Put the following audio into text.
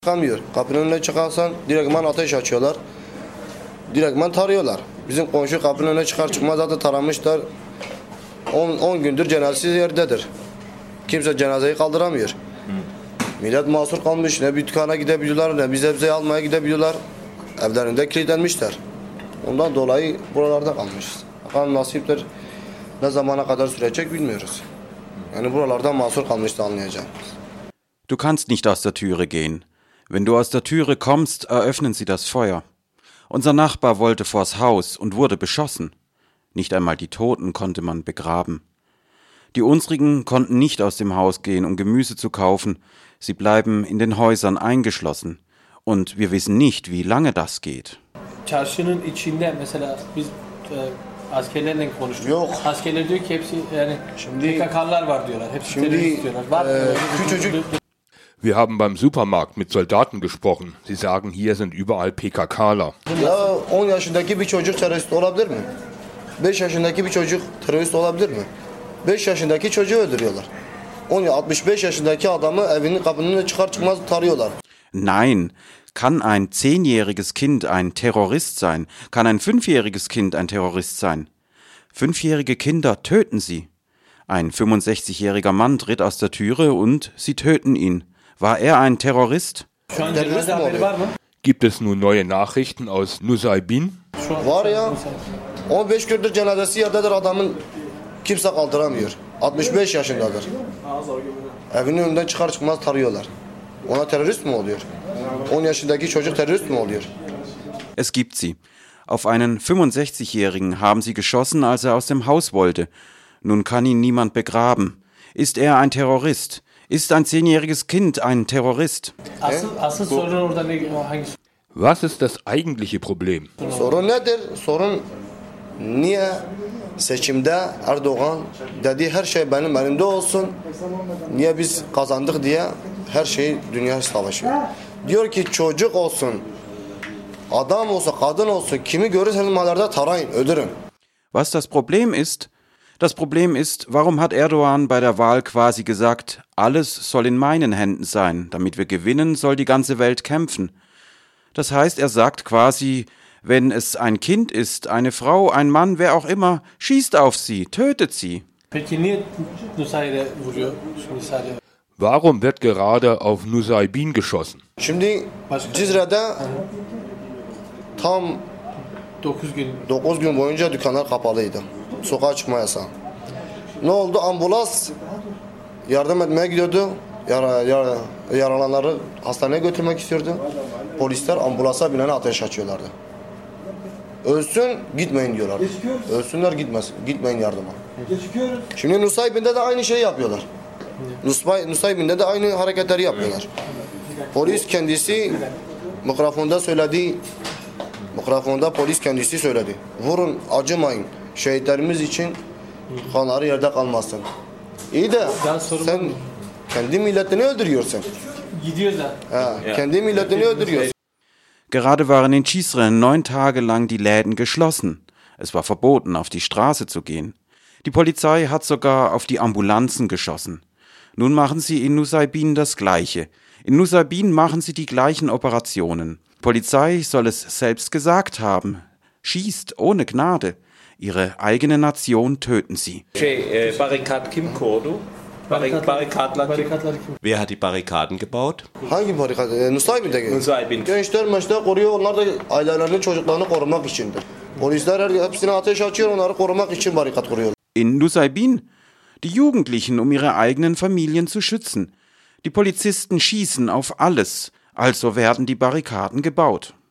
Çıkamıyor. Kapının önüne çıkarsan direktman ateş açıyorlar. Direktman tarıyorlar. Bizim komşu kapının önüne çıkar çıkmaz zaten taramışlar. 10 gündür cenazesiz yerdedir. Kimse cenazeyi kaldıramıyor. Millet mahsur kalmış. Ne bir dükkana gidebiliyorlar ne bir sebzeyi almaya gidebiliyorlar. Evlerinde kilitlenmişler. Ondan dolayı buralarda kalmışız. Bakalım nasiptir. Ne zamana kadar sürecek bilmiyoruz. Yani buralarda mahsur kalmıştı anlayacağım. Du kannst nicht aus der Türe gehen. Wenn du aus der Türe kommst, eröffnen sie das Feuer. Unser Nachbar wollte vors Haus und wurde beschossen. Nicht einmal die Toten konnte man begraben. Die unsrigen konnten nicht aus dem Haus gehen, um Gemüse zu kaufen. Sie bleiben in den Häusern eingeschlossen. Und wir wissen nicht, wie lange das geht. Çarşının içinde mesela biz askerlerle konuştuk. Yok. Askerler diyor ki hepsi yani PKK'lar var diyorlar. Hepsi terörist diyorlar. Var. Küçücük Wir haben beim Supermarkt mit Soldaten gesprochen. Sie sagen, hier sind überall PKKler. ya 10 yaşındaki bir çocuk terörist olabilir mi? 5 yaşındaki bir çocuk terörist olabilir mi? 5 yaşındaki çocuğu öldürüyorlar. 65 yaşındaki adamı evinin kapının önüne çıkar çıkmaz tarıyorlar. Nein, kann ein 10-jähriges Kind ein Terrorist sein? Kann ein 5-jähriges Kind ein Terrorist sein? 5-jährige Kinder töten sie. Ein 65-jähriger Mann tritt aus der Türe und sie töten ihn. War er ein Terrorist? Şu an Terörist cenaze mi haberi oluyor? var mı? Gibt es nun neue Nachrichten aus Nusaybin? Şu an Var ya 15 gündür cenazesi yerdedir adamın kimse kaldıramıyor. 65 yaşındadır. Evinin önünden çıkar çıkmaz tarıyorlar. Ona terörist mi oluyor? 10 yaşındaki çocuk terörist mi oluyor? Es gibt sie. Auf einen 65-Jährigen haben sie geschossen, als er aus dem Haus wollte. Nun kann ihn niemand begraben. Ist er ein Terrorist? Ist ein 10-jähriges Kind ein Terrorist? asıl sorun orada hangisi? Was ist das eigentliche Problem? Sorun nedir? Sorun niye seçimde Erdoğan dediği her şey benim elimde olsun. Niye biz kazandık diye her şey dünya savaşıyor. Diyor ki çocuk olsun, adam olsun, kadın olsun kimi görürseniz mahallede tarayın, öldürün. Was das Problem ist? Das Problem ist, warum hat Erdogan bei der Wahl quasi gesagt, alles soll in meinen Händen sein, damit wir gewinnen, soll die ganze Welt kämpfen. Das heißt, er sagt quasi, wenn es ein Kind ist, eine Frau, ein Mann, wer auch immer, schießt auf sie, tötet sie. Peki niye Nusayir'e vuruyor? Şimdi sadece Warum wird gerade auf Nusaybin geschossen? Şimdi Cizre'de tam 9 gün 9 gün boyunca dükkanlar kapalıydı. Sokağa çıkma yasağı. Ne oldu? Ambulans yardım etmeye gidiyordu. Yaralananları hastaneye götürmek istiyordu. Polisler ambulansa binene ateş açıyorlardı. Ölsün gitmeyin diyorlardı. Ölsünler gitmeyin yardıma. Şimdi Nusaybin'de de aynı şeyi yapıyorlar. Nusaybin'de de aynı hareketleri yapıyorlar. Polis kendisi mikrofonda polis kendisi söyledi. Vurun, acımayın. Şehitlerimiz için kanları yerde kalmasın. İyi de sen kendi milletini öldürüyorsun. gidiyor da. Kendi milletini öldürüyorsun. Gerade waren in Cizre 9 Tage lang die Läden geschlossen. Es war verboten, auf die Straße zu gehen. Die Polizei hat sogar auf die Ambulanzen geschossen. Nun machen sie in Nusaybin das Gleiche. In Nusaybin machen sie die gleichen Operationen. Polizei soll es selbst gesagt haben. Schießt ohne Gnade. Ihre eigene Nation töten sie. Barikat kim kurdu? Barikatlar kim? Wer hat die Barrikaden gebaut? Hangi barikat? Nusaybin'de. Nusaybin. Gençler meşler koruyor. Onlar da ailelerini, çocuklarını korumak içindir. Polisler hepsine ateş açıyor. Onları korumak için barikat kuruyorlar. In Nusaybin? Die Jugendlichen, um ihre eigenen Familien zu schützen. Die Polizisten schießen auf alles, also werden die Barrikaden gebaut.